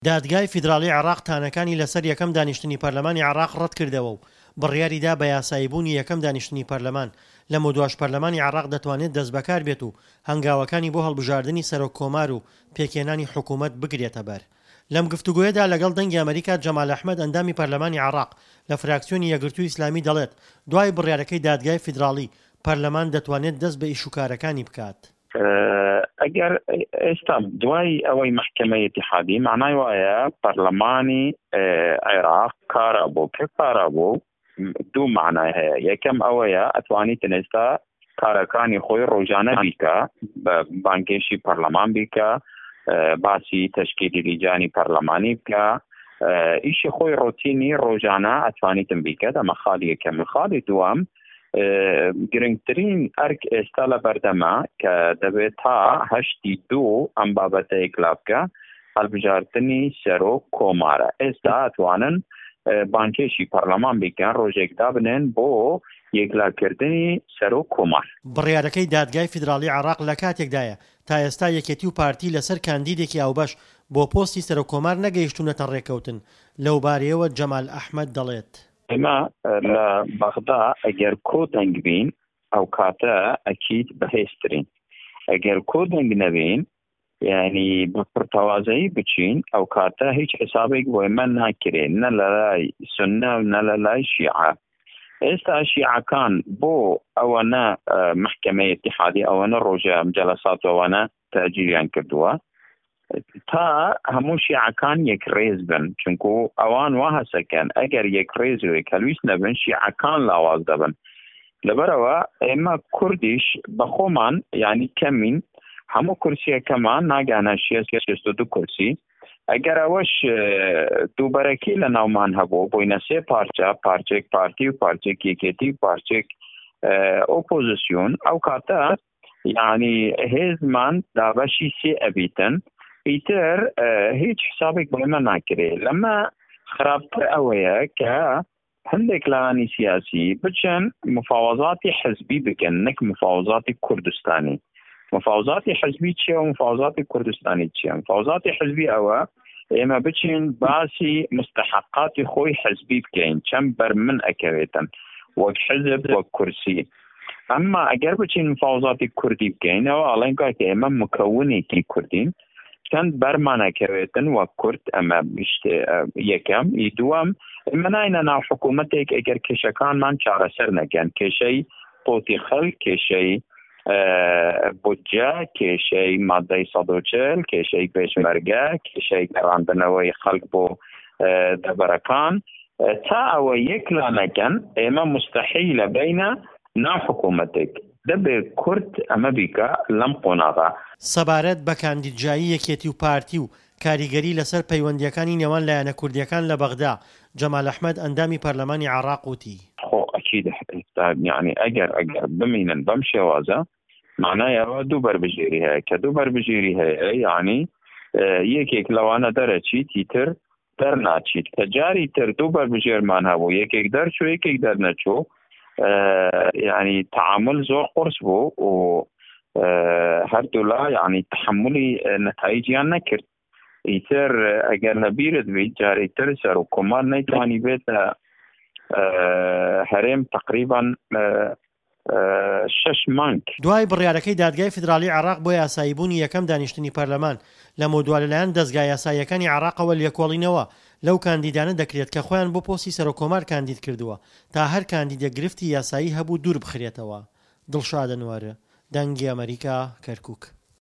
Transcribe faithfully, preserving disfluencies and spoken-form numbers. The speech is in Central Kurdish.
دادگای فیدراڵی عێراق تانەکانی لەسەر یەکەم دانیشتنی پەرلەمانی عێراق ڕەت کردەوە و بڕیاریدا بە یاساییبوونی یەکەم دانیشتنی پەرلەمان لەمە دوای پەرلەمانی عێراق دەتوانێت دەستبەکار بێت و هەنگاوەکانی بۆ هەڵبژاردننی سەرۆک کۆمار و پێکێنانی حکوومەت بگرێتە بەر. لەم گفتوگۆیەدا لەگەڵ دەنگی ئەمریکا جەمال ئەحمەد ئەندامی پەرلەمانی عێراق لە فراکسیۆنی یەکگرتووی ئیسلامی دەڵێت دوای بڕیارەکەی دادگای فیدراڵی پەرلەمان دەتوانێت دەست بە ئیشوکارەکانی بکات. ئەگەر ئێستا دوای ئەوەی محکەمەی ئیتیحادی معنای وایە پەرلەمانی عێراق کارە بۆ کە کارە بۆ دوو معنای هەیە. یەکەم ئەوەیە ئەتوانیتن ئێستا کارەکانی خۆی ڕۆژانە بیکە، بانگێشی پەرلەمان بیکە، باسی تشکیلی لیجانی پەرلەمانی بکە، ئیشی خۆی ڕۆتینی ڕۆژانە ئەتوانیتن بیکەت. ئەمە خاڵی یەکەم. خاڵی دووەم گرنگترین ئەرک ئێستا لە بەردەمە کە دەبێت تا هەشتی دوو ئەم بابەتە ئیکلا بکە هەڵبژاردننی سەرۆک کۆمارە. ئێستا ئەتوانن بانکێشی پەرلەمان بیکەن، ڕۆژێکدا بنێن بۆ یەکلاکردنی سەرۆک کۆمار. بڕیارەکەی دادگای فیدراڵی عێراق لە کاتێکدایە تا ئێستا یەکێتی و پارتی لەسەر کاندیدێکی ئاوبەش بۆ پۆستی سەرۆک کۆمار نەگەیشتونەتە ڕێکەوتن. لەو بارەیەوە جەمال ئەحمەد دەڵێت ئێمە لە بەغدا ئەگەر کۆدەنگ بین ئەو کاتە ئەکید بەهێزترین. ئەگەر کۆدەنگ نەبین یعنی بە پڕتەوازایی بچین ئەو کاتە هیچ حسابێک بۆ ئێمە ناکرێن، نە لە لای سونە و نە لە لای شیعە. ئێستا شیعەکان بۆ ئەوەنە محکەمەی ئیتیحادی ئەوەنە ڕۆژە جەلەسات ئەوەنە تەجیلیان کردووە تا هەموو شیعەکان یەک ڕێز بن، چونکو ئەوان وا هەسەکەن ئەگەر یەک ڕێزوێک هەلویست نەبن شیعەکان لاواز دەبن. لەبەرەوە ئێمە کوردیش بەخۆمان یعنی کەمین، هەموو کورسیەکەمان ناگانە شێست و دوو کورسی. ئەگەر ئەوەش دووبەرەکی لە ناومان هەبوو بۆینە سێ پارچە، پارچێک پارتی و پارچێک یەکێتی و پارچێک ئۆپۆزیسیۆن، ئەو کاتە یعنی هێزمان دابەشی سێ ئەبیتن، ئیتر هیچ حسابێک بۆ ئێمە ناکرێت. لەمە خراپتر ئەوەیە کە هەندێک لایانی سیاسی بچن مفاوضاتی حزبی بکەن، نەک مفاوضاتی کوردستانی. مفاوضاتی حزبی چیە و مفاوضاتی کوردستانی چیە؟ مفاوضاتی حزبی ئەوە ئێمە بچین باسی مستحقاتی خۆی حزبی بکەین، چەند بەرمن ئەکەوێتن وەک حزب وەک کورسی. ئەمما ئەگەر بچین مفاوضاتی کوردی بکەینەوە ئەڵێن کە ئێمە مکەونێکی کوردین، چەند بەرمانەکەوێتن وەک کورد. ئەمە یەکەم. دووەم ئێمە ناینە ناو حکوومەتێک ئەگەر کێشەکانمان چارەسەر نەکەن، کێشەی قۆتی خەڵک، کێشەی بودجە، کێشەی مادەی سەد و چل، کێشەی پێشمەرگە، کێشەی گەڕاندنەوەی خەڵک بۆ دەبەرەکان، تا ئەوە یەکلا نەکەن ئێمە مستەحیلە بینە ناو حکوومەتێک دەبێت کورد ئەمە بیکە لەم قۆناغا. سەبارەت بە کاندیدجایی یەکێتی و پارتی و کاریگەری لەسەر پەیوەندیەکانی نێوان لایەنە کوردیەکان لە بەغدا جەمال ئەحمەد ئەندامی پەرلەمانی عێراق وتی خۆ ئەکید یعنی ئەگەر ئەگەر بمینن بەم شێوازە معنایەوە دوو بەربژێری هەیە کە دوو بەربژێری هەیە، یعنی یەکێک لەوانە دەرەچیت ئیتر دەرناچیت. کە جاری تر دوو بەربژێرمان هەبوو، یەکێک دەرچوو یەکێک دەرنەچوو، یعنی تعامل زۆر قورس بوو و هەردوو لا یعنی تحملی نەتایجیان نەکرد. ئیتر ئەگەر لەبیرت بیت جارێکتر سەرۆک کۆمار نەیتوانی بێتە هەرێم تقریبا شش مانگ. دوای بڕیارەکەی دادگای فیدراڵی عێراق بۆ یاساییبوونی یەکەم دانیشتنی پەرلەمان لە مۆدوا لەلایەن دەستگای یاساییەکانی عێراقەوە لێکۆڵینەوە لەو کاندیدانە دەکرێت کە خۆیان بۆ پۆستی سەرۆک کۆمار کاندید کردووە تا هەر کاندیدێک گرفتی یاسایی هەبوو دوور بخرێتەوە. دڵشاد ئەنوەر، دەنگی ئەمریکا، کەرکووک.